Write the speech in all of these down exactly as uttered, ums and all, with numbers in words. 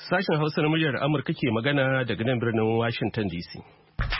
Sashen Hausa na muryar Amurka ke magana daga nan birnin Washington D C.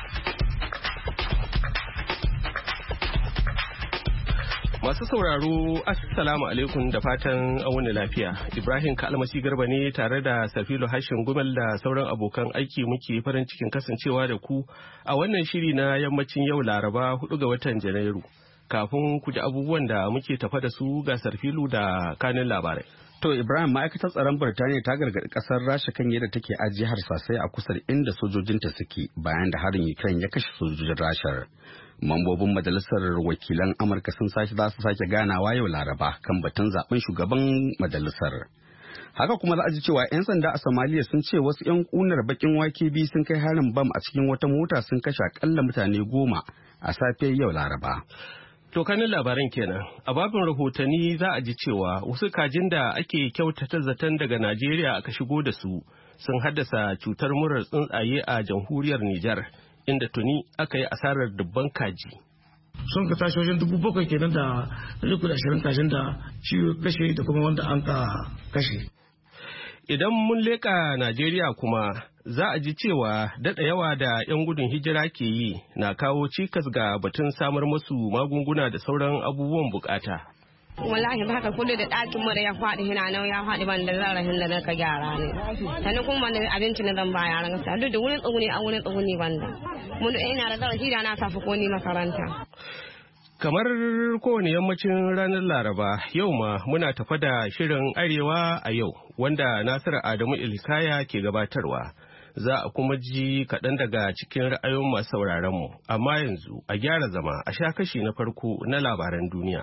Masu sauraro, Assalamu alaikum da fatan an wuni lafiya. Ibrahim Kalmasi Garba ne tare da Safilu Hashin Gumel da sauran abokan aiki muke farin cikin kasancewa da ku a wannan shiri na yammacin yau Laraba hudu ga watan Janairu. Kafin ku ji abubuwan da muke tafa da su ga Safilu da kanin labarai. To Ibrahim, ma'aikatar tsaron Birtaniya ta gargaɗi ƙasar Rasha kan yadda take ajiye harsasai a kusa da inda sojojinta suke bayan da harin Ukraine ya kashe sojojin Rashar. Mambobin majalisar wakilan Amurka sun sake za su sake ganawa yau Laraba kan batun zaben shugaban majalisar. Haka kuma za a ji cewa 'yan sanda a Somalia sun ce wasu 'yan kunar bakin wake biyu sun kai harin bam a cikin wata mota sun kashe akalla mutane goma a safiyar yau Laraba. To kanin labaran kenan. A babin rahotanni za a ji cewa wasu kajin da ake kyautata zaton daga Najeriya aka shigo da su sun haddasa cutar murar tsuntsaye a jamhuriyar Nijar, inda tuni aka yi asarar dubban kaji. Sun ka tashi wajen dubu bakwai kenan da riku da ashirin kajin da ciwo kashe da kuma wanda an ka kashe. Idan mun leƙa Najeriya kuma za a ji cewa daɗa yawa da 'yan gudun hijira ke yi na kawo cikas ga batun samar musu magunguna da sauran abubuwan bukata. Wallahi ba haka kudu da ɗakin mu da ya faɗi hina nan ya faɗi ban da zarafin da naka gyara ne. Sannan kuma ban da abinci na zan ba yaran gaskiya duk da wurin tsuguni a wurin tsuguni banda. Mun ina da zarafi da na safi ko ni makaranta. Kamar kowane yammacin ranar Laraba, yau ma muna tafa da shirin Arewa a yau, wanda Nasiru Adamu Ilkaya ke gabatarwa. Za a kuma ji kaɗan daga cikin ra'ayoyin masu sauraronmu, amma yanzu a gyara zama a sha kashi na farko na labaran duniya.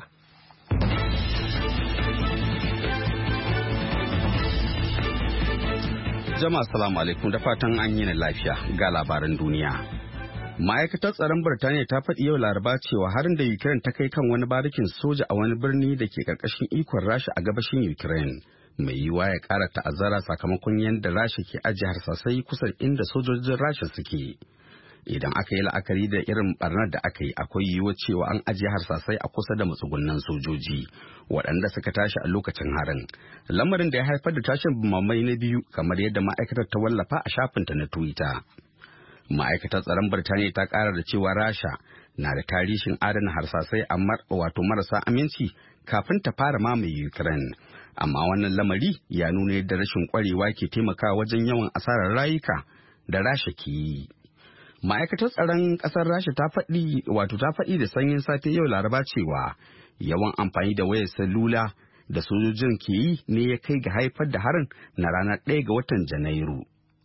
Jama'a salamu alaikum da fatan an yi lafiya ga labaran duniya. Ma'aikatar tsaron Birtaniya ta faɗi yau Laraba cewa harin da Ukraine ta kai kan wani barikin soja a wani birni da ke ƙarƙashin ikon Rasha a gabashin Ukraine mai yiwuwa ya ƙara ta'azzara sakamakon yadda Rasha ke ajiye harsasai kusa inda sojojin Rasha suke. Idan aka yi la'akari da irin barnar da aka yi, akwai yiwuwar cewa an ajiye harsasai a kusa da matsugunan sojoji waɗanda suka tashi a lokacin harin. Lamarin da ya haifar da tashin bamamai na biyu kamar yadda ma'aikatar ta wallafa a shafinta na Twitter. Ma'aikatar tsaron Birtaniya ta ƙara da cewa Rasha na da tarihin adana harsasai a wato marasa aminci kafin ta fara mamaye Ukraine. Amma wannan lamari ya nuna yadda rashin ƙwarewa ke taimakawa wajen yawan asarar rayuka da Rasha ke yi. Ma'aikatar tsaron ƙasar Rasha ta faɗi wato ta faɗi da sanyin safe yau Laraba cewa yawan amfani da wayar salula da sojojin ke yi ne ya kai ga haifar da harin na ranar ɗaya ga watan Janairu.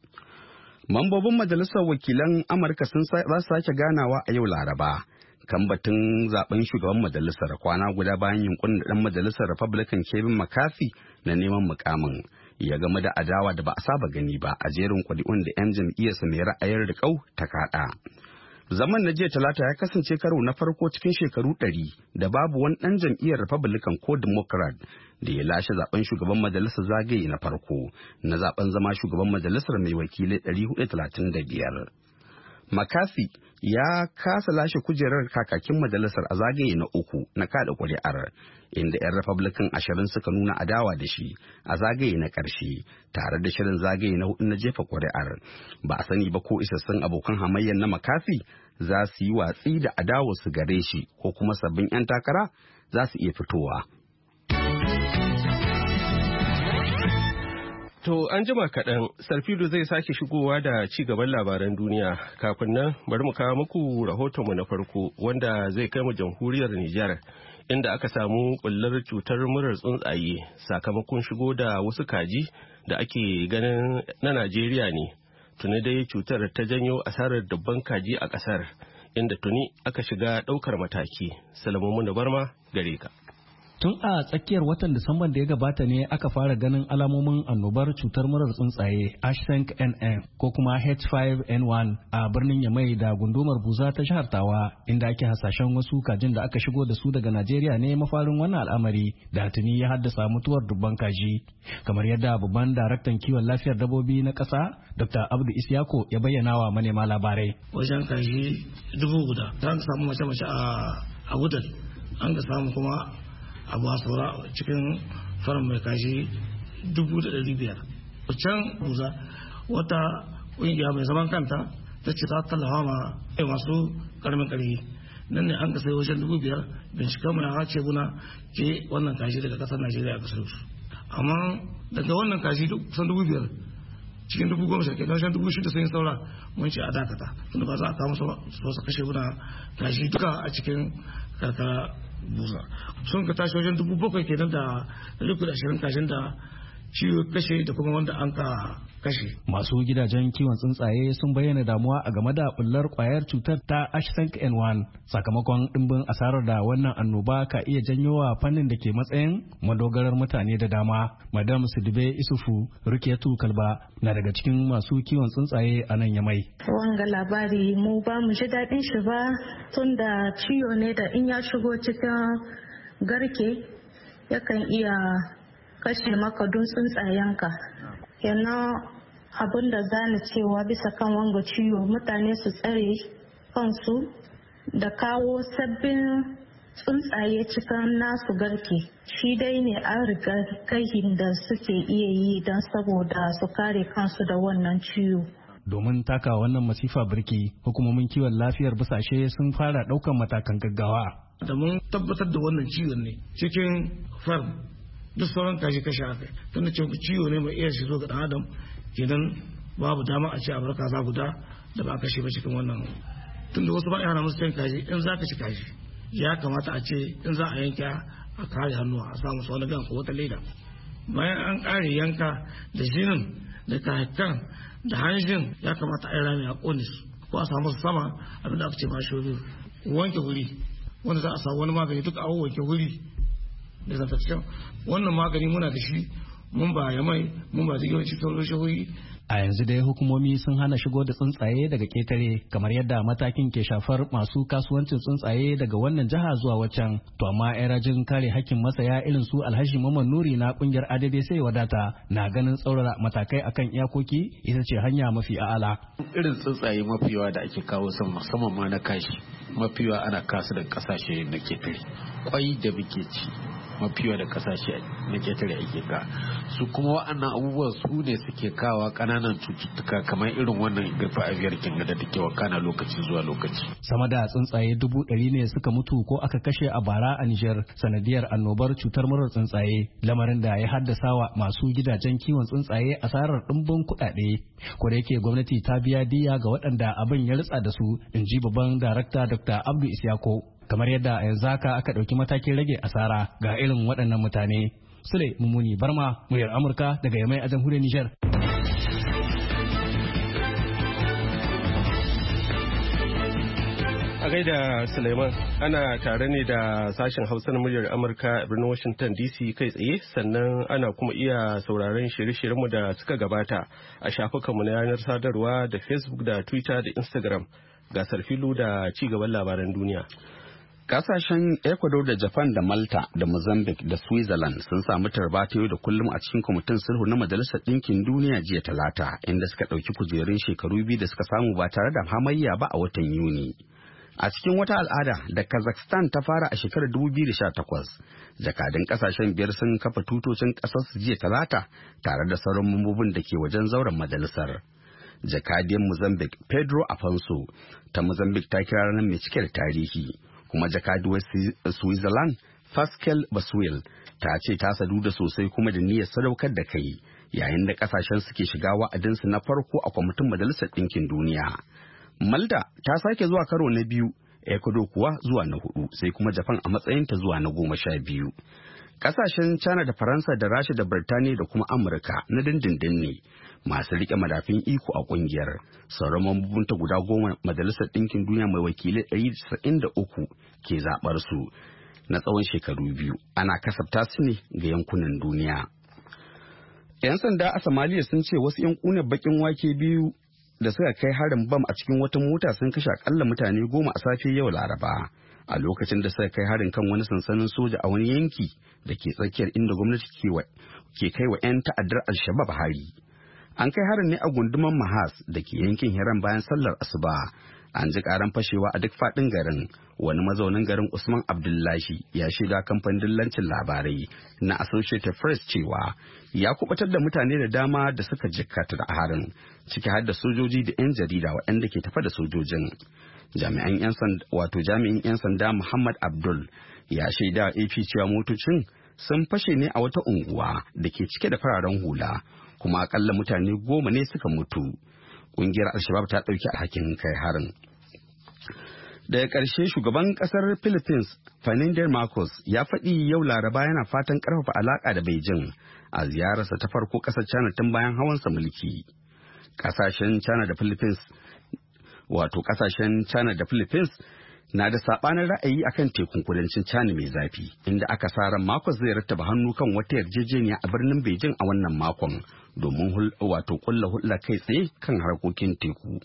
Mambobin Majalisar Wakilan Amurka sun za su sake ganawa a yau Laraba kan batun zaben shugaban majalisar kwana guda bayan yunkurin da ɗan majalisar Republican Kevin McCarthy na neman mukamin ya game da adawa da ba a saba gani ba a jerin ƙuri'un da 'yan jam'iyyarsa mai ra'ayin riƙau ta kaɗa. Zaman na jiya Talata ya kasance karo na farko cikin shekaru ɗari da babu wani ɗan jam'iyyar Republican ko Democrat da ya lashe zaben shugaban majalisar zagaye na farko na zaben zama shugaban majalisar mai wakilai ɗari hudu da talatin da biyar. McCarthy ya kasa lashe kujerar kakakin majalisar a zagaye na uku na kada ƙuri'ar, inda 'yan Republican ashirin suka nuna adawa da shi a zagaye na ƙarshe tare da shirin zagaye na hudu na jefa ƙuri'ar. Ba a sani ba ko isassun abokan hamayyar na McCarthy za su yi watsi da adawa su gare shi ko kuma sabbin 'yan takara za su iya fitowa. To an jima kaɗan, Sarfilu zai sake shigowa da ci gaban labaran duniya. Kafin nan bari mu kawo muku rahotonmu na farko wanda zai kai mu jamhuriyar Nijar, inda aka samu ɓullar cutar murar tsuntsaye sakamakon shigo da wasu kaji da ake ganin na Najeriya ne. Tuni dai cutar ta janyo asarar dubban kaji a ƙasar, inda tuni aka shiga ɗaukar mataki. Salamu Barma gare ka. Tun a tsakiyar watan Disamban da ya gabata ne aka fara ganin alamomin annobar cutar murar tsuntsaye H five N N ko kuma H five N one a birnin Yamai da gundumar Buza ta jihar Tawa, inda ake hasashen wasu kajin da aka shigo da su daga Najeriya ne mafarin wannan al'amari da tuni ya haddasa mutuwar dubban kaji. Kamar yadda babban daraktan kiwon lafiyar dabbobi na ƙasa Doctor Abdu Isyako ya bayyana wa manema labarai. Wajen kaji dubu guda, an samu mace-mace a Wudal, an ka samu kuma abu a saura cikin farin mai kashi dubu da ɗari biyar can buza wata ƙungiya mai zaman kanta ta ce ta tallafa ma masu karamin ƙarfi nan ne an ka sai wajen dubu biyar binciken mu ya ce muna ke wannan kashi daga ƙasar Najeriya aka sayo su amma daga wannan kashi kusan dubu biyar cikin dubu goma sha kenan wajen dubu shida sun yi saura mun ce a dakata tunda ba za a kawo su kashe muna kashi duka a cikin karkara buza sun ka tashi wajen dubu bakwai kenan da riku da ashirin kashin da ciwo kashe da kuma wanda an ka kashe. Masu gidajen kiwon tsuntsaye sun bayyana damuwa a game da bullar kwayar cutar ta H five N one sakamakon dimbin asarar da wannan annoba ka iya janyo wa fannin da ke matsayin madogarar mutane da dama. Madam Sidibe Isufu Rukiyatu Kalba na daga cikin masu kiwon tsuntsaye a nan Yamai. Wanga labari mu ba mu ji daɗin shi ba tun da ciwo ne da in ya shigo cikin garke yakan iya kashe maka dun tsuntsayenka. Kenan abin da zani cewa bisa kan wanga ciwo mutane su tsare kansu da kawo sabbin tsuntsaye cikin nasu garke shi dai ne an riga kai da suke iya yi don saboda su kare kansu da wannan ciwo. Domin taka wannan masifa birki hukumomin kiwon lafiyar busashe sun fara ɗaukan matakan gaggawa. Da mun tabbatar da wannan ciwon ne cikin farm duk sauran kashi kashe aka tun da ciwo ne mai iya shi zo ga dan adam kenan babu dama a ce a bar kaza guda da ba kashe ba cikin wannan tun da wasu ba yana musu cin kaji in za ka ci kaji ya kamata a ce in za a yanka a kare hannu a samu su wani gan ko wata leda bayan an kare yanka da jinin da kayakan da hanjin ya kamata a yi rami a kone su ko a samu su sama abinda aka ce ma shobi wanke wuri wanda za a samu wani magani duka a wanke wuri da zantaccen wannan magani muna da shi mun ba ya mai mun ba zai cikin rushe. A yanzu dai hukumomi sun hana shigo da tsuntsaye daga ketare kamar yadda matakin ke shafar masu kasuwancin tsuntsaye daga wannan jiha zuwa waccan. To amma yan rajin kare hakkin masaya irin su Alhaji Mamman Nuri na kungiyar A D B C wadata na ganin tsaurara matakai akan iyakoki ita ce hanya mafi a'ala. Irin tsuntsaye mafiyawa da ake kawo sama musamman ma na kashi mafiyawa ana kasu da kasashe na ketare. Kwai da muke ci mafiyawa da kasashe na ketare ake ka su kuma wa'annan abubuwan su ne suke kawa ƙananan cututtuka kamar irin wannan gafa aviyar kinga da take wakana lokaci zuwa lokaci. Sama da tsuntsaye dubu ɗari ne suka mutu ko aka kashe a bara a Nijar sanadiyar annobar cutar murar tsuntsaye lamarin da ya haddasa wa masu gidajen kiwon tsuntsaye asarar ɗimbin kuɗaɗe. Ko da yake gwamnati ta biya diya ga waɗanda abin ya ritsa da su in ji babban darakta Dr. Abdu Isyako. Kamar yadda a yanzu haka aka ɗauki matakin rage asara ga irin waɗannan mutane. Sule Mummuni Barma, muryar Amurka daga Yamai a jamhuriyar Nijar. A gaida Suleiman, ana tare ne da sashen Hausa na muryar Amurka a birnin Washington D C kai tsaye, sannan ana kuma iya sauraron shirye-shiryenmu da suka gabata a shafukanmu na yanar sadarwa da Facebook da Twitter da Instagram. Gasar filu da ci gaban labaran duniya. Kasashen Ecuador da Japan da Malta da Mozambique da Switzerland sun samu tarbata yau da kullum a cikin kwamitin sulhu na Majalisar Ɗinkin Duniya jiya Talata, inda suka ɗauki kujerun shekaru biyu da suka samu ba tare da hamayya ba a watan Yuni. A cikin wata al'ada da Kazakhstan ta fara a shekarar dubu biyu da sha takwas, jakadun kasashen biyar sun kafa tutocin ƙasar su jiya Talata tare da sauran mambobin da ke wajen zauren majalisar. Jakadiyar Mozambique Pedro Afonso ta Mozambique ta kira ranar mai cike da tarihi. Kuma jakaduwar Switzerland Pascal Baswell ta ce ta sadu da sosai kuma da niyyar sadaukar da kai yayin da kasashen suke shiga wa'adinsu na farko a kwamitin Majalisar Ɗinkin Duniya. Malta ta sake zuwa karo na biyu, Ecuador kuwa zuwa na hudu, sai kuma Japan a matsayinta zuwa na goma sha biyu. Kasashen China da Faransa da Rasha da Birtaniya da kuma Amurka na dindindin ne masu rike madafin iko a kungiyar. Sauran mambobinta guda goma Majalisar Ɗinkin Duniya mai wakilai ɗari da casa'in da uku ke zaɓar su na tsawon shekaru biyu. Ana kasafta su ne ga yankunan duniya. 'Yan sanda a Somalia sun ce wasu 'yan ƙunar bakin wake biyu da suka kai harin bam a cikin wata mota sun kashe akalla mutane goma a safe yau Laraba. A lokacin da suka kai harin kan wani sansanin soja a wani yanki da ke tsakiyar inda gwamnati ke kai wa 'yan ta'addar Al-Shabab hari. An kai harin ne a gunduman Mahas da ke yankin Hiran bayan sallar asuba. An ji karan fashewa a duk faɗin garin. Wani mazaunin garin Usman Abdullahi ya shaida kamfanin dillancin labarai na Associated Press cewa ya kubatar da mutane da dama da suka jikkata da harin, ciki har da sojoji da 'yan jarida waɗanda ke tafa da sojojin. Jami'an 'yan sanda wato jami'in 'yan sanda Muhammad Abdul ya shaida A P cewa motocin sun fashe ne a wata unguwa da ke cike da fararen hula, kuma akalla mutane goma ne suka mutu. Ƙungiyar Al-Shabaab ta ɗauki alhakin kai harin. Daga ƙarshe shugaban ƙasar Philippines Ferdinand Marcos ya faɗi yau Laraba yana fatan ƙarfafa alaƙa da Beijing a ziyararsa ta farko ƙasar China tun bayan hawansa mulki. Ƙasashen China da Philippines wato ƙasashen China da Philippines na da saɓanin ra'ayi akan tekun kudancin China mai zafi, inda aka sa ran Marcos zai rattaba hannu kan wata yarjejeniya a birnin Beijing a wannan makon domin wato kulla hulɗa kai tsaye kan harkokin teku.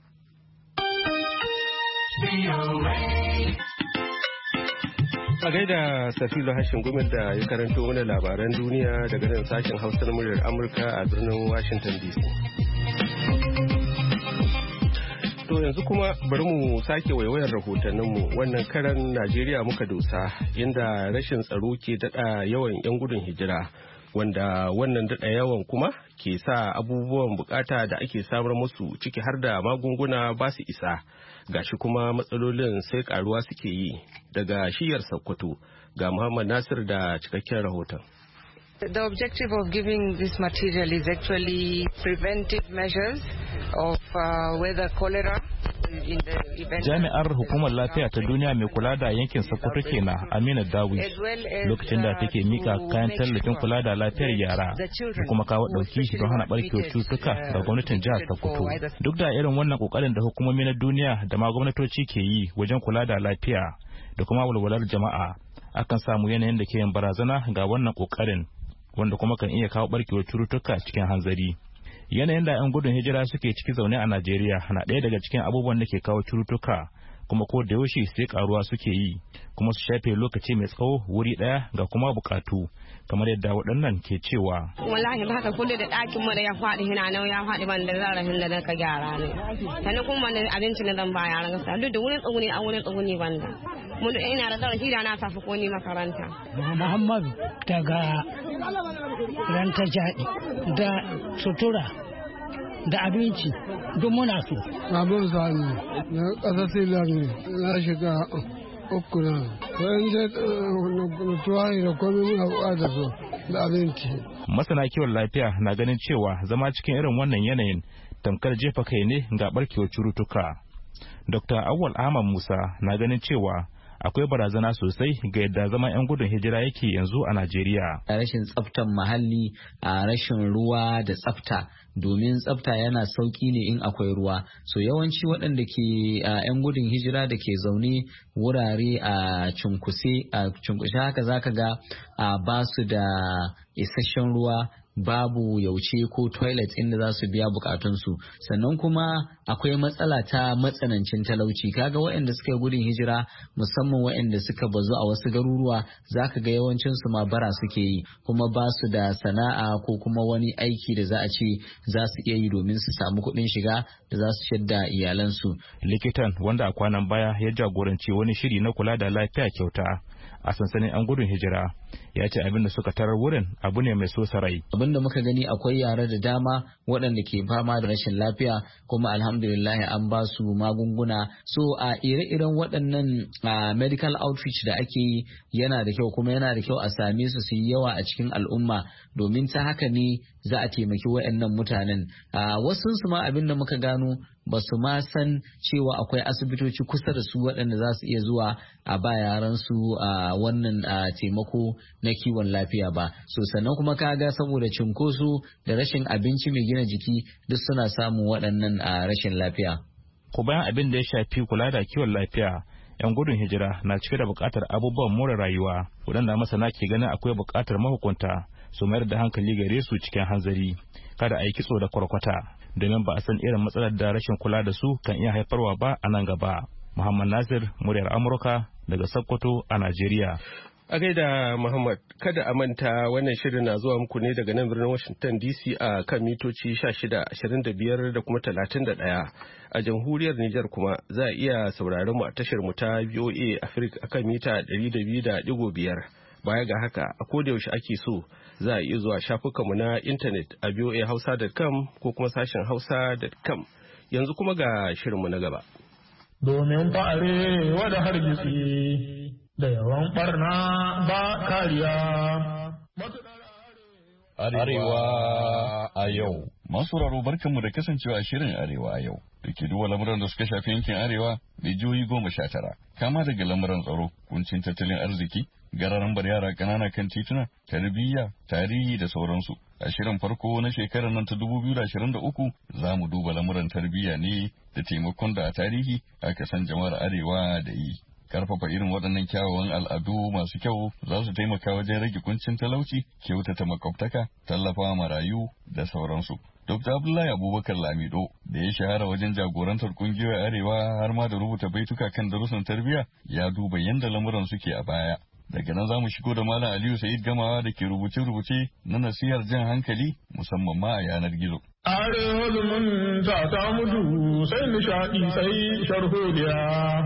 A gaida Safilo Hashin Gumel da ya karanto mana labaran duniya daga nan sashen Hausa na muryar Amurka a birnin Washington D C. To yanzu kuma bari mu sake waiwayar rahotanninmu. Wannan karan Najeriya muka dosa, inda rashin tsaro ke daɗa yawan 'yan gudun hijira, wanda wannan daɗa yawan kuma ke sa abubuwan bukata da ake samar musu ciki har da magunguna ba su isa. Gashi kuma matsalolin sai karuwa suke yi. Daga shiyar Sokoto ga Muhammad Nasir da cikakken rahoton. The objective of giving this material is actually preventive measures of uh, whether cholera. Jami'ar Hukumar Lafiya ta Duniya mai kula da yankin Sokoto kenan Amina Dawish lokacin da take mika kayan tallafin kula da lafiyar yara da kuma kawo dauki don hana barkewar cutuka ga gwamnatin jihar Sokoto. Duk da irin wannan kokarin da hukumomi na duniya da ma gwamnatoci ke yi wajen kula da lafiya da kuma walwalar jama'a, akan samu yanayin da ke yin barazana ga wannan kokarin, wanda kuma kan iya kawo barkewar cututtuka cikin hanzari. Yanayin da 'yan gudun hijira suke ciki zaune a Najeriya na ɗaya daga cikin abubuwan da ke kawo cututtuka, kuma ko da yaushe sai karuwa suke yi, kuma su shafe lokaci mai tsawo wuri ɗaya ga kuma bukatu, kamar yadda waɗannan ke cewa. Wallahi ba haka kulle da ɗakin mu da ya faɗi hina nan ya faɗi ban da zarafin da ka gyara ne. Sannan kuma ban abinci na zan ba yaran gasa duk da wurin tsuguni a wurin tsuguni banda. Mun da ina da zarafi da na safi ko ni makaranta. Muhammadu daga ranta jaɗi da sutura da abinci duk muna so. Abin sani na ƙasa silar ne na shiga uku na. Bayan da tuwaye da komai muna buƙatar so da abinci. Masana kiwon lafiya na ganin cewa zama cikin irin wannan yanayin tamkar jefa kai ne ga barkewar cututtuka. Dokta Awwal Ahmad Musa na ganin cewa akwai barazana sosai ga yadda zaman 'yan gudun hijira yake yanzu a Najeriya. Rashin tsaftar muhalli, a rashin ruwa da tsafta, domin tsafta yana sauki ne in akwai ruwa. So yawanci waɗanda ke 'yan gudun hijira da ke zaune wurare a cunkuse a cunkushe haka zaka ga ba su da isasshen ruwa, babu yauce ko toilet inda za su biya bukatunsu. Sannan kuma akwai matsala ta matsanancin talauci. Kaga waɗanda suka yi gudun hijira, musamman waɗanda suka bazu a wasu garuruwa, zaka ga yawancinsu ma bara suke yi, kuma ba su da sana'a ko kuma wani aiki da za a ce za su iya yi domin su samu kuɗin shiga da za su shadda iyalansu. Likitan wanda a kwanan baya ya jagoranci wani shiri na kula da lafiya kyauta a sansanin 'yan gudun hijira, ya ce abin da suka tarar wurin abu ne mai so sarai. Abin da muka gani akwai yara da dama waɗanda ke fama da rashin lafiya, kuma alhamdulillah an ba su magunguna. So a ire-iren waɗannan medical outreach da ake yi yana da kyau, kuma yana da kyau a same su su yi yawa a cikin al'umma, domin ta haka ne za a taimaki waɗannan mutanen. Wasu su ma abin da muka gano ba su ma san cewa akwai asibitoci kusa da su waɗanda za su iya zuwa a ba yaran su a wannan taimako na kiwon lafiya ba. So sannan kuma kaga saboda cinkoso da rashin abinci mai gina jiki duk suna samun waɗannan rashin lafiya. Ko bayan abin da ya shafi kula da kiwon lafiya, 'yan gudun hijira na cike da buƙatar abubuwan more rayuwa, waɗanda masana ke ganin akwai buƙatar mahukunta su mayar da hankali gare su cikin hanzari, kada a yi kitso da kwarkwata, domin ba a san irin matsalar da rashin kula da su kan iya haifarwa ba a nan gaba. Muhammad Nasir, muryar Amurka daga Sokoto a Najeriya. A gaida Muhammad, kada a manta wannan shirin na zuwa muku ne daga nan birnin Washington D C a kan mitoci sha shida, ashirin da biyar da kuma talatin da ɗaya. A jamhuriyar Nijar kuma za a iya sauraron mu a tashar mu ta V O A Africa a kan mita ɗari da biyu da ɗigo biyar. Baya ga haka, a koda yaushe ake so za a iya zuwa shafukanmu na intanet a v o a hausa dot com ko kuma sashen hausa dot com. Yanzu kuma ga shirinmu na gaba. Domin fa'are wada hargitsi da yawan barna ba kariya. Arewa a yau. Masu raro barkanmu da kasancewa a shirin Arewa a yau. Da ke duba lamuran da suka shafi yankin Arewa da jihohi goma sha tara. Kama daga lamuran tsaro, kuncin tattalin arziki, gararan bar yara ƙanana kan tituna, tarbiyya, tarihi da sauransu. A shirin farko na shekarar nan ta dubu biyu da ashirin da uku za mu duba lamuran tarbiyya ne da taimakon da a tarihi aka san jama'ar Arewa da yi. Karfafa irin waɗannan kyawawan al'adu masu kyau za su taimaka wajen rage kuncin talauci, kyautata makwabtaka, tallafawa marayu da sauransu. Dokta Abdullahi Abubakar Lamido da ya shahara wajen jagorantar kungiyoyin Arewa har ma da rubuta baituka kan darussan tarbiyya ya duba yadda lamuran suke a baya. Daga nan za mu shigo da Malam Aliyu Sa'id Gamawa da ke rubuce-rubuce na nasihar jan hankali musamman ma a yanar gizo. Arewa zumunta ta mutu sai nishaɗi sai sharholiya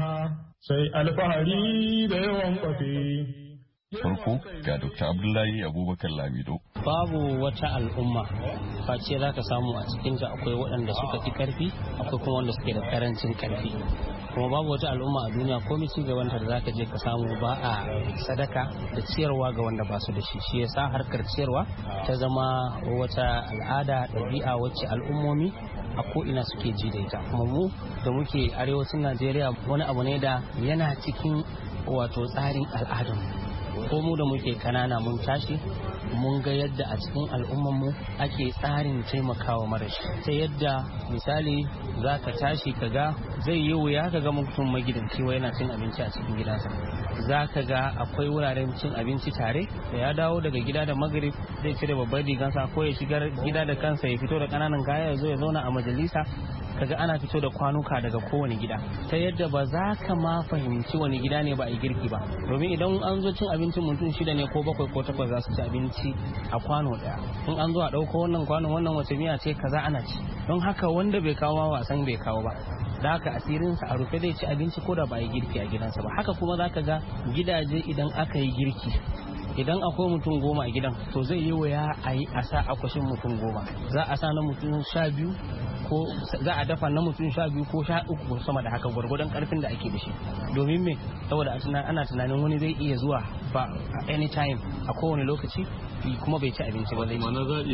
sai alfahari da yawan kwafi. Farko ga Dokta Abdullahi Abubakar Lamido. Babu wata al'umma face za ka samu a cikinta akwai waɗanda suka fi ƙarfi akwai kuma wanda suke da ƙarancin ƙarfi. Kuma babu wata al'umma a duniya ko ci gabanta da za ka je ka samu ba a sadaka da ciyarwa ga wanda ba su da shi. Shi yasa harkar ciyarwa ta zama wata al'ada ɗabi'a wacce al'ummomi a ko'ina suke ji da ita. Kuma mu da muke arewacin Najeriya wani abu ne da yana cikin wato tsarin al'adunmu. Ko mu da muke kanana mun tashi mun ga yadda a cikin al'ummanmu ake tsarin taimakawa marashi ta yadda misali za ka tashi ka ga zai yi wuya ka ga mutum magidanci wa yana cin abinci a cikin gidansa, za ka ga akwai wuraren cin abinci tare da ya dawo daga gida da magrib zai cire babbar rigansa ko ya shigar gida da kansa ya fito da kananan kaya ya zo ya zauna a majalisa kaga ana fito da kwanuka daga kowane gida ta yadda ba za ka ma fahimci wani gida ne ba a yi girki ba, domin idan an zo cin abincin mutum shida ne ko bakwai ko takwas za su ci abinci a kwano daya, in an zo a ɗauko wannan kwanon wannan wace miya ce kaza ana ci, don haka wanda bai kawo ma wasan bai kawo ba, da haka asirinsa a rufe zai ci abinci ko da ba a yi girki a gidansa ba. Haka kuma za ka ga gidaje idan aka yi girki idan akwai mutum goma a gidan to zai yi waya a yi a sa akwashin mutum goma, za a sa na mutum sha biyu ko za a dafa na mutum sha biyu ko sha uku sama da haka gwargwadon karfin da ake da shi, domin me saboda ana tunanin wani zai iya zuwa ba a anytime a kowane lokaci kuma bai ci abinci ba, zai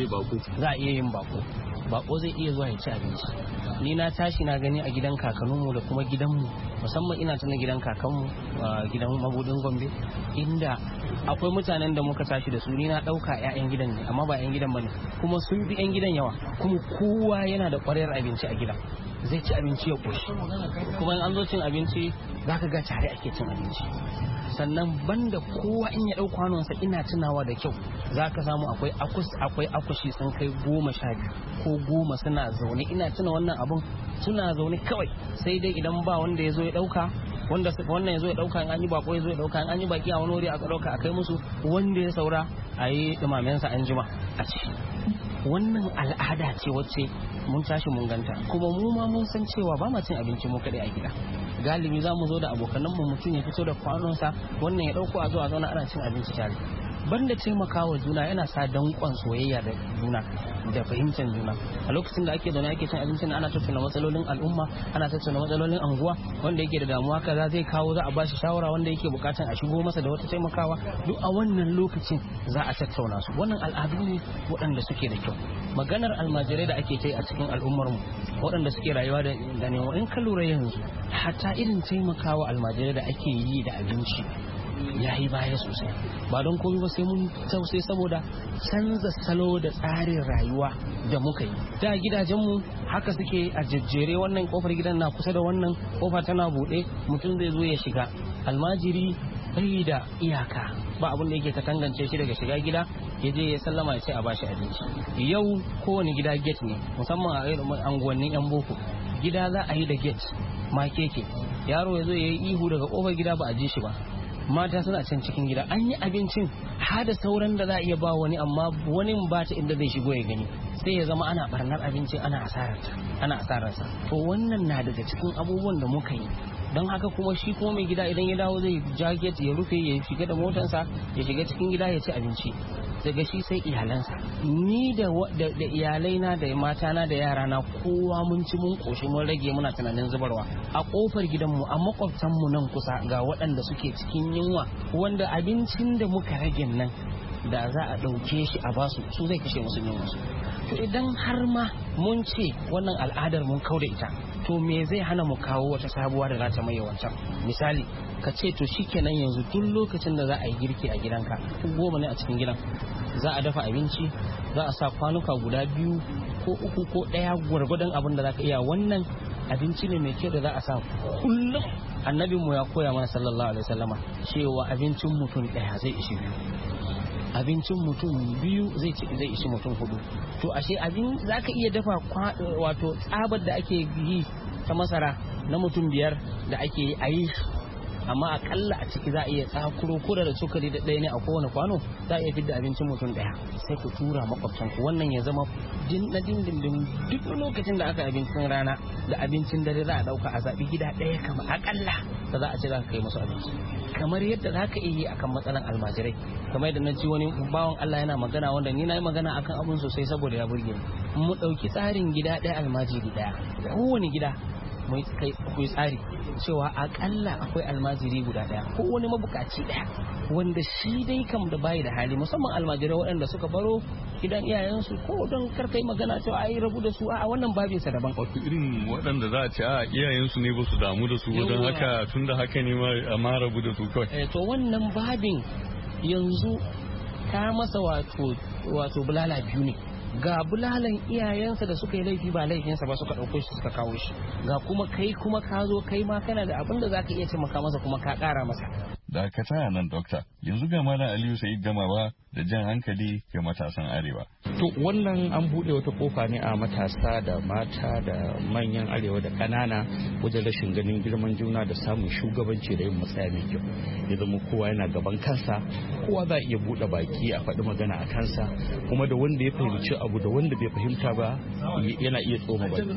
za a iya yin bako bako zai iya zuwa ya ci abinci. Ni na tashi na gani a gidan kakanninmu da kuma gidanmu, musamman ina tuna gidan kakanmu a gidan mabudin Gombe, inda akwai mutanen da muka tashi da su ni na ɗauka 'ya'yan gidan ne amma ba 'yan gidan bane, kuma sun fi 'yan gidan yawa, kuma kowa yana da ƙwarayar abinci a gidan, zai ci abinci ya ƙoshi, kuma in an zo cin abinci za ka ga tare ake cin abinci. Sannan banda kowa in ya ɗau kwanonsa ina tunawa da kyau za ka samu akwai akus akwai akushi sun kai goma sha biyu ko goma suna zaune, ina tuna wannan abun suna zaune kawai, sai dai idan ba wanda ya zo ya ɗauka wanda wannan ya zo ya ɗauka in an yi bako ya zo ya ɗauka in an yi baki a wani wuri aka ɗauka a kai musu, wanda ya saura a yi ɗumamensa an jima a ci. Wannan al'ada ce wacce mun tashi mun ganta, kuma mu ma mun san cewa ba ma cin abinci mu kaɗai a gida. Galibi za mu zo da abokananmu mutum ya fito da kwanonsa wannan ya ɗauko a zo a zauna ana cin abinci tare. Banda taimakawa juna yana sa danƙon soyayya da juna da fahimtar juna. A lokacin da ake zaune ake cin abincin ana tattauna matsalolin al'umma, ana tattauna matsalolin anguwa, wanda yake da damuwa kaza zai kawo za a bashi shawara, wanda yake bukatan a shigo masa da wata taimakawa, duk a wannan lokacin za a tattauna su. Wannan al'adu ne waɗanda suke da kyau. Maganar almajirai da ake ta a cikin al'ummar mu waɗanda suke rayuwa da ganewa, in ka lura yanzu hatta irin taimakawa almajirai da ake yi da abinci ya yi baya sosai, ba don komai ba sai mun tausai saboda canza salo da tsarin rayuwa da muka yi. Da gidajenmu haka suke a jejjere, wannan kofar gidan na kusa da wannan kofa tana buɗe, mutum zai zo ya shiga. Almajiri bai da iyaka, ba abin da yake ka tangance shi daga shiga gida ya je ya sallama ya ce a bashi abinci. Yau kowane gida gate ne, musamman a anguwannin yan boko, gida za a yi da gate ma keke, yaro ya zo ya yi ihu daga kofar gida ba a ji shi ba, mata suna can cikin gida an yi abincin har da sauran da za a iya ba wani amma wani ba ta inda zai shigo ya gani sai ya zama ana barnar abincin ana asararta ana asararsa to wannan na daga cikin abubuwan da muka yi don haka kuma shi kuma mai gida idan ya dawo zai jaget ya rufe ya shiga da motansa ya shiga cikin gida ya ci abinci daga shi sai iyalansa ni da da iyalaina da matana da yarana kowa mun ci mun koshi mun rage muna tunanin zubarwa a kofar gidanmu a makwabtanmu nan kusa ga waɗanda suke cikin yunwa wanda abincin da muka rage nan da za a ɗauke shi a basu su zai kashe musu yunwa su to idan har ma mun ce wannan al'adar mun kauda ita to me zai hana mu kawo wata sabuwa da za ta maye wancan misali ka ce to shikenan yanzu duk lokacin da za a yi girki a gidanka ko goma ne a cikin gidan za a dafa abinci za a sa kwanuka guda biyu ko uku ko ɗaya gwargwadon abin da za ka iya wannan abinci ne mai kyau da za a sa kullum annabin mu ya koya mana sallallahu alaihi wasallama cewa abincin mutum ɗaya zai ishi biyu abincin mutum biyu zai ci zai ishi mutum hudu to ashe abin za ka iya dafa wato tsabar da ake yi ta masara na mutum biyar da ake yi a yi amma akalla a ciki za a iya tsakuro kura da cokali da ɗaya ne a kowane kwano za a iya fidda abincin mutum ɗaya sai ku tura makwabtanku wannan ya zama na dindindin duk lokacin da aka abincin rana da abincin dare za a ɗauka a zaɓi gida ɗaya kama akalla da za a ce za ka kai musu abinci kamar yadda za ka iya yi akan matsalan almajirai kamar yadda na ji wani bawan Allah yana magana wanda ni na yi magana akan abin sosai saboda ya burge mu mu ɗauki tsarin gida ɗaya almajiri ɗaya kowane gida mu yi tsari cewa akalla akwai almajiri guda daya ko wani mabukaci daya wanda shi dai kam da bayi da hali musamman almajirai waɗanda suka baro gidan iyayensu ko don karkai magana cewa ai rabu da su a wannan babin sa daban wato irin waɗanda za a ce a iyayensu ne ba su damu da su don haka tunda haka ne ma amma rabu da su kawai eh to wannan babin yanzu ta masa wato wato bulala biyu ne ga bulalan iyayensa da suka yi laifi ba laifinsa ba suka ɗauko shi suka kawo shi ga kuma kai kuma ka zo kai ma kana da abin da zaka iya taimaka masa kuma ka ƙara masa dakata nan dokta yanzu ga malam Aliyu Sa'id Gamawa da jan hankali ga matasan arewa to wannan an buɗe wata kofa ne a matasa da mata da manyan arewa da ƙanana wajen rashin ganin girman juna da samun shugabanci da yin matsaya mai kyau ya zama kowa yana gaban kansa kowa za iya buɗe baki a faɗi magana a kansa kuma da wanda ya fahimci abu da wanda bai fahimta ba yana iya tsoma baki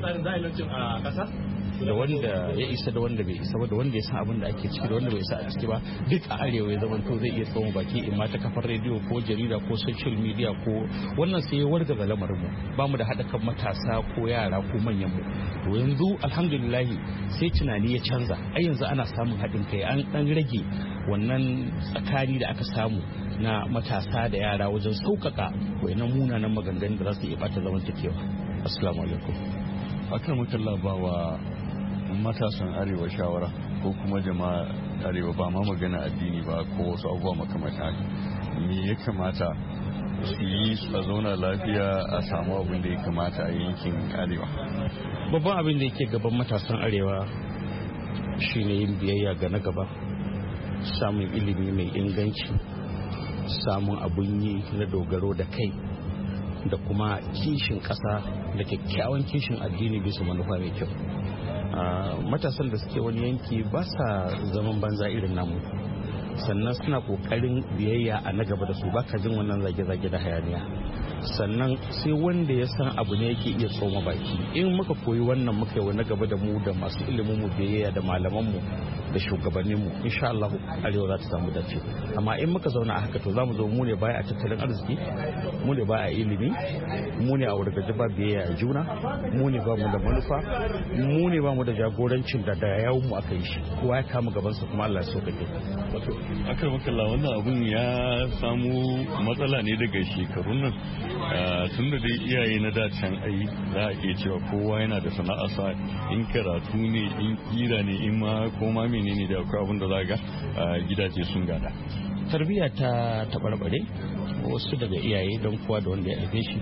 da wanda ya isa da wanda bai isa ba da wanda ya san abin da ake ciki da wanda bai isa a ciki ba duk a arewa ya zama to zai iya tsoma baki in ma ta kafar rediyo ko jarida ko social media ko wannan sai ya wargaza lamarin mu ba mu da haɗa kan matasa ko yara ko manyan mu to yanzu alhamdulillah sai tunani ya canza ai yanzu ana samun haɗin kai an dan rage wannan tsakani da aka samu na matasa da yara wajen sauƙaƙa wayannan munanan maganganun da za su iya bata zamantakewa assalamu alaikum akan mutalla ba wa matasan arewa shawara ko kuma jama'a arewa ba ma magana addini ba ko wasu abubuwa makamata me ya kamata su yi a zauna lafiya a samu abin da ya kamata a yankin arewa babban abin da yake gaban matasan arewa shine yin biyayya ga na gaba samun ilimi mai inganci samun abun yi na dogaro da kai da kuma kishin ƙasa da kyakkyawan kishin addini bisa manufa mai kyau matasan da suke wani yanki ba sa zaman banza irin namu sannan suna kokarin biyayya a na gaba da su baka jin wannan zage-zage da hayaniya sannan sai wanda ya san abu ne yake iya tsoma baki in muka koyi wannan muka yi wa na gaba da mu da masu ilimin mu biyayya da malaman mu da shugabannin mu insha Allah arewa za ta samu dace amma in muka zauna a haka to zamu zo mu ne baya a tattalin arziki mu ne baya a ilimi mu ne a wargaje ba biyayya a juna mu ne ba mu da manufa mu ne ba mu da jagorancin da da yawun mu aka yi shi kowa ya kama gaban sa kuma Allah ya so kake wato akar makalla wannan abun ya samu matsala ne daga shekarun nan tun da dai iyaye na da can ai za a iya cewa kowa yana da sana'arsa in karatu ne in kira ne in ma koma menene da akwai abin da za ga gidaje sun gada tarbiyya ta tabarbare wasu daga iyaye don kowa da wanda ya haife shi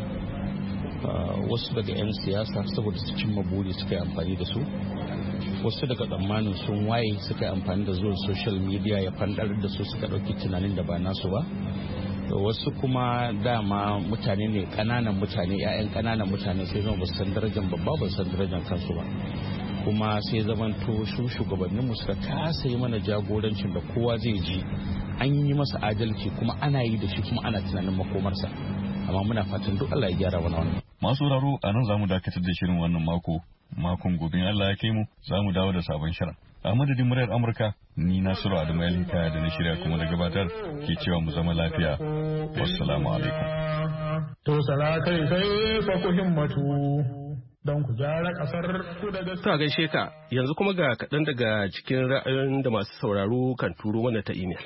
wasu daga 'yan siyasa saboda su cimma buri suka yi amfani da su wasu daga tsammanin sun waye suka yi amfani da zuwan social media ya fandar da su suka ɗauki tunanin da ba nasu ba wasu kuma dama mutane ne kananan mutane 'ya'yan kananan mutane sai zama ba su san darajar babba ba su san darajar kansu ba kuma sai zamanto su shugabanninmu suka kasa yi mana jagorancin da kowa zai ji an yi masa adalci kuma ana yi da shi kuma ana tunanin makomarsa. Amma muna fatan duk Allah ya gyara wani wannan. Masu sauraro a nan za mu dakatar da shirin wannan mako. Makon gobe Allah ya kai mu za mu dawo da sabon shirin. A madadin muryar Amurka, ni Nasiru Adamu Yalinka da na shirya kuma da gabatar ke cewa mu zama lafiya. Wassalamu alaikum. To sala kai sai fa ku himmatu don ku gyara kasar ku da gaskiya. To gaishe ka, yanzu kuma ga kaɗan daga cikin ra'ayoyin da masu sauraro kan turo mana ta imel.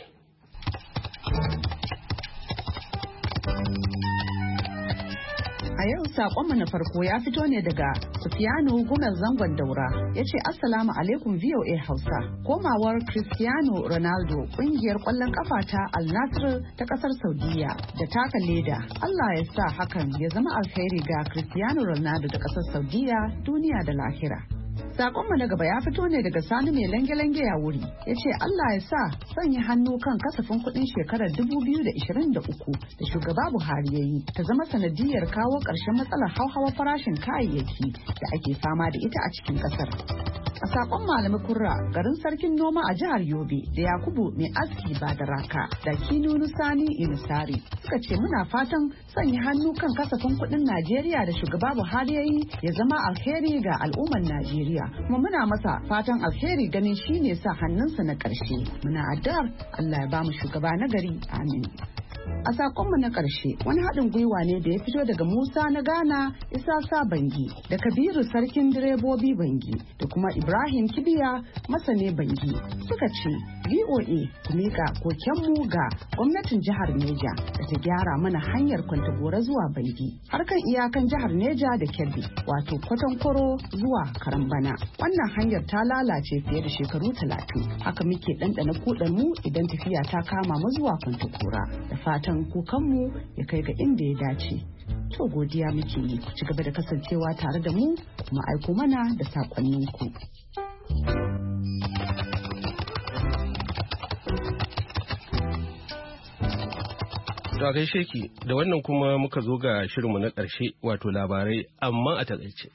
A yau saƙonmu na farko ya fito ne daga Sufiyanu Gumel Zangon Daura ya ce Assalamu alaikum V O A Hausa. Komawar Cristiano Ronaldo ƙungiyar ƙwallon ƙafa ta Al Nassr ta ƙasar Saudiya da taka leda. Allah ya sa hakan ya zama alheri ga Cristiano Ronaldo da ƙasar Saudiya duniya da lahira. Sakonmu na gaba ya fito ne daga Sani mai lange-lange ya wuri ya ce Allah ya sa sanya hannu kan kasafin kuɗin shekarar dubu biyu da ishirin da uku da shugaba Buhari ya yi ta zama sanadiyar kawo ƙarshen matsalar hauhawar farashin kayayyaki da ake fama da ita a cikin ƙasar. A sakon Malami Kurra garin sarkin noma a jihar Yobe da Yakubu mai aski ba da raka da Kinunu Sani Inusari suka ce muna fatan sanya hannu kan kasafin kuɗin Najeriya da shugaba Buhari ya yi ya zama alheri ga al'ummar Najeriya kuma muna masa fatan alheri ganin shi ne sa hannunsa na ƙarshe. Muna addu'ar Allah ya ba mu shugaba na gari. Amin. A sakonmu na ƙarshe wani haɗin gwiwa ne da ya fito daga Musa na Ghana, Isasa Bangi da Kabiru Sarkin Direbobi Bangi da kuma Ibrahim Kibiya Masane Bangi suka ce V O A ku miƙa kokenmu ga gwamnatin jihar Neja da ta gyara mana hanyar Kwantagora zuwa Bangi harkan iyakan jihar Neja da Kebbi wato Kwatankoro zuwa Karambana. Wannan hanyar ta lalace fiye da shekaru talatin haka muke ɗanɗana kuɗanmu idan tafiya ta kama mu zuwa Kwantagora da fatan kukanmu ya kai ga inda ya dace. To godiya muke yi ku ci gaba da kasancewa tare da mu kuma aiko mana da saƙonninku. To gaishe ki da wannan kuma muka zo ga shirinmu na ƙarshe wato labarai amma a taƙaice.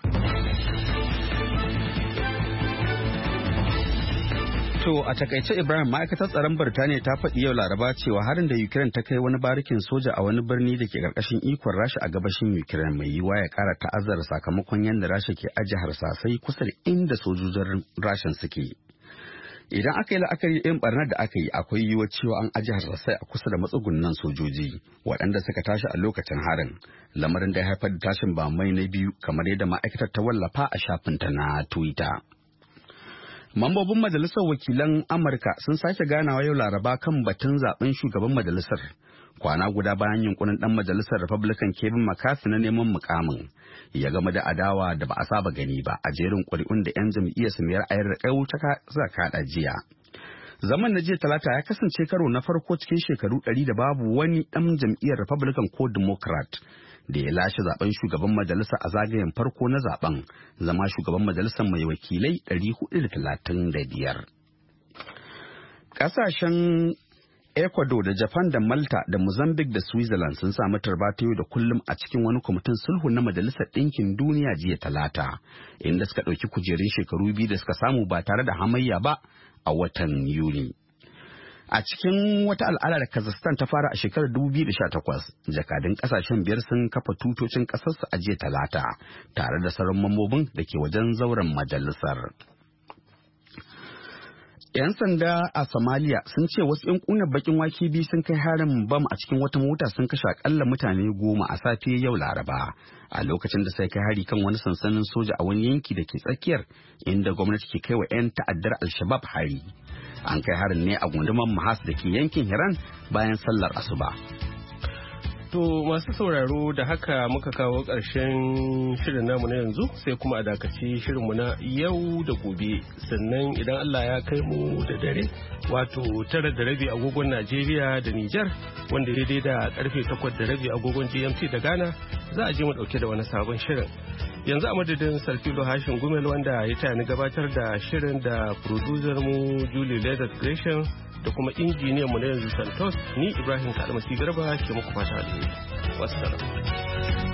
To a takaice Ibrahim ma'aikatar tsaron Birtaniya ta faɗi yau Laraba cewa harin da Ukraine ta kai wani barikin soja a wani birni da ke ƙarƙashin ikon Rasha a gabashin Ukraine mai yiwuwa ya ƙara ta'azzara sakamakon yadda Rasha ke ajiye harsasai kusa da inda sojojin Rashan suke. Idan aka yi la'akari irin barnar da aka yi akwai yiwuwar cewa an ajiye harsasai a kusa da matsugunan sojoji waɗanda suka tashi a lokacin harin lamarin da ya haifar da tashin bamai na biyu kamar yadda ma'aikatar ta wallafa a shafinta na Twitter. Mambobin Majalisar Wakilan Amurka sun sake ganawa yau Laraba kan batun zaben shugaban majalisar. Kwana guda bayan yunkurin dan majalisar Republican Kevin McCarthy na neman mukamin ya game da adawa da ba a saba gani ba a jerin ƙuri'un da 'yan jam'iyyar su mai ra'ayin riƙau ta kaɗa jiya. Zaman na jiya Talata ya kasance karo na farko cikin shekaru ɗari da babu wani ɗan jam'iyyar Republican ko Democrat da ya lashe zaben shugaban majalisa a zagayen farko na zaben zama shugaban majalisar mai wakilai ɗari hudu da talatin da biyar. Ƙasashen Ecuador da Japan da Malta da Mozambique da Switzerland sun samu tarba ta yau da kullum a cikin wani kwamitin sulhu na Majalisar Ɗinkin Duniya jiya Talata, inda suka ɗauki kujerun shekaru biyu da suka samu ba tare da hamayya ba a watan Yuni. A cikin wata al'ada da Kazakhstan ta fara a shekarar dubu biyu da sha takwas, jakadun kasashen biyar sun kafa tutocin ƙasarsu a jiya Talata, tare da sauran mambobin da ke wajen zauren majalisar. 'Yan sanda a Somalia sun ce wasu 'yan ƙunar bakin wake biyu sun kai harin bam a cikin wata mota sun kashe akalla mutane goma a safe yau Laraba, a lokacin da sai kai hari kan wani sansanin soja a wani yanki da ke tsakiyar inda gwamnati ke kai wa 'yan ta'addar Al-Shabab hari. An kai harin ne a gundumar Mahas da ke yankin Hiran bayan sallar asuba. To masu sauraro da haka muka kawo ƙarshen shirin namu na yanzu sai kuma a dakaci shirinmu na yau da gobe sannan idan Allah ya kai mu da dare wato tara da rabi agogon Najeriya da Nijar wanda daidai da karfe takwas da rabi agogon G M T da Ghana za a je mu dauke da wani sabon shirin. Yanzu a madadin Sarfilo Hashin Gumel wanda ya taya ni gabatar da shirin da producer mu Julie Leather Creation da kuma injiniyan mu na yanzu Santos ni Ibrahim Kalmasi Garba ke muku fata alheri. Wassalam.